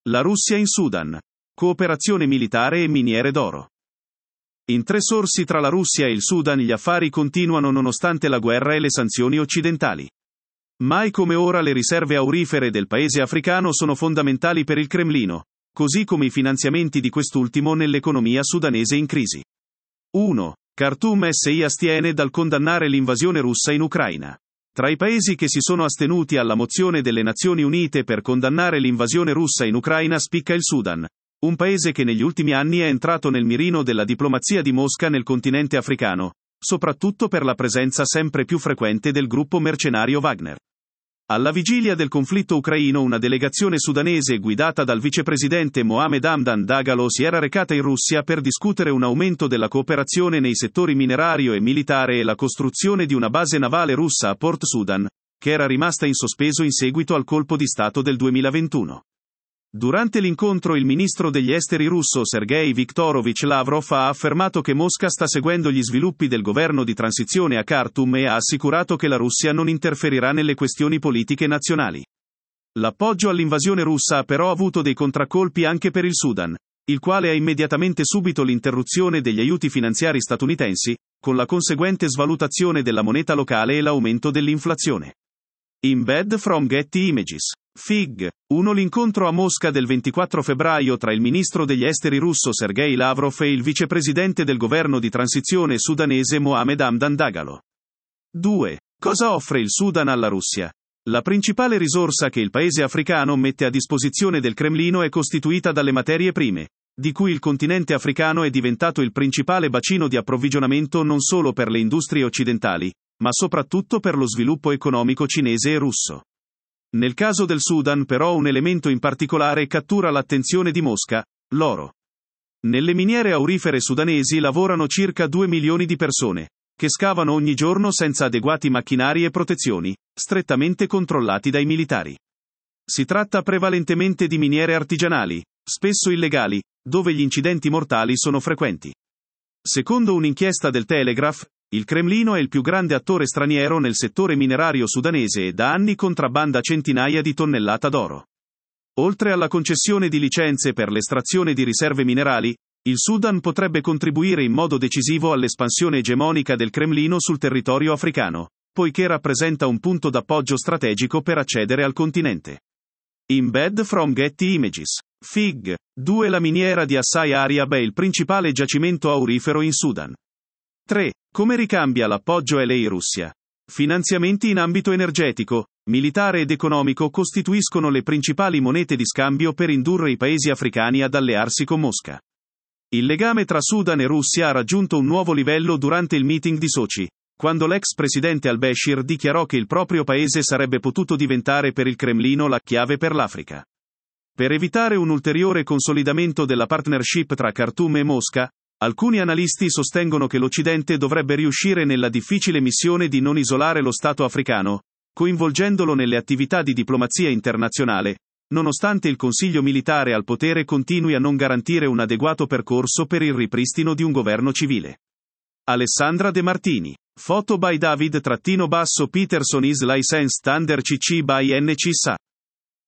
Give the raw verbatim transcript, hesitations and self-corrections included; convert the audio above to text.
La Russia in Sudan. Cooperazione militare e miniere d'oro. In tre sorsi tra la Russia e il Sudan gli affari continuano nonostante la guerra e le sanzioni occidentali. Mai come ora le riserve aurifere del paese africano sono fondamentali per il Cremlino, così come i finanziamenti di quest'ultimo nell'economia sudanese in crisi. uno. Khartoum si astiene dal condannare l'invasione russa in Ucraina. Tra i paesi che si sono astenuti alla mozione delle Nazioni Unite per condannare l'invasione russa in Ucraina spicca il Sudan, un paese che negli ultimi anni è entrato nel mirino della diplomazia di Mosca nel continente africano, soprattutto per la presenza sempre più frequente del gruppo mercenario Wagner. Alla vigilia del conflitto ucraino una delegazione sudanese guidata dal vicepresidente Mohamed Hamdan Dagalo si era recata in Russia per discutere un aumento della cooperazione nei settori minerario e militare e la costruzione di una base navale russa a Port Sudan, che era rimasta in sospeso in seguito al colpo di Stato del duemilaventuno. Durante l'incontro il ministro degli esteri russo Sergei Viktorovich Lavrov ha affermato che Mosca sta seguendo gli sviluppi del governo di transizione a Khartoum e ha assicurato che la Russia non interferirà nelle questioni politiche nazionali. L'appoggio all'invasione russa ha però avuto dei contraccolpi anche per il Sudan, il quale ha immediatamente subito l'interruzione degli aiuti finanziari statunitensi, con la conseguente svalutazione della moneta locale e l'aumento dell'inflazione. Embed from Getty Images. Fig. uno L'incontro a Mosca del ventiquattro febbraio tra il ministro degli esteri russo Sergei Lavrov e il vicepresidente del governo di transizione sudanese Mohamed Hamdan Dagalo. due Cosa offre il Sudan alla Russia? La principale risorsa che il paese africano mette a disposizione del Cremlino è costituita dalle materie prime, di cui il continente africano è diventato il principale bacino di approvvigionamento non solo per le industrie occidentali, ma soprattutto per lo sviluppo economico cinese e russo. Nel caso del Sudan però un elemento in particolare cattura l'attenzione di Mosca: l'oro. Nelle miniere aurifere sudanesi lavorano circa due milioni di persone, che scavano ogni giorno senza adeguati macchinari e protezioni, strettamente controllati dai militari. Si tratta prevalentemente di miniere artigianali, spesso illegali, dove gli incidenti mortali sono frequenti. Secondo un'inchiesta del Telegraph, il Cremlino è il più grande attore straniero nel settore minerario sudanese e da anni contrabbanda centinaia di tonnellate d'oro. Oltre alla concessione di licenze per l'estrazione di riserve minerali, il Sudan potrebbe contribuire in modo decisivo all'espansione egemonica del Cremlino sul territorio africano, poiché rappresenta un punto d'appoggio strategico per accedere al continente. Embed from Getty Images. Fig. due La miniera di Assai Ariab è il principale giacimento aurifero in Sudan. tre Come ricambia l'appoggio L A Russia? Finanziamenti in ambito energetico, militare ed economico costituiscono le principali monete di scambio per indurre i paesi africani ad allearsi con Mosca. Il legame tra Sudan e Russia ha raggiunto un nuovo livello durante il meeting di Sochi, quando l'ex presidente al-Bashir dichiarò che il proprio paese sarebbe potuto diventare per il Cremlino la chiave per l'Africa. Per evitare un ulteriore consolidamento della partnership tra Khartoum e Mosca, alcuni analisti sostengono che l'Occidente dovrebbe riuscire nella difficile missione di non isolare lo Stato africano, coinvolgendolo nelle attività di diplomazia internazionale, nonostante il Consiglio militare al potere continui a non garantire un adeguato percorso per il ripristino di un governo civile. Alessandra De Martini. Photo by David-Peterson is licensed under C C by N C S A.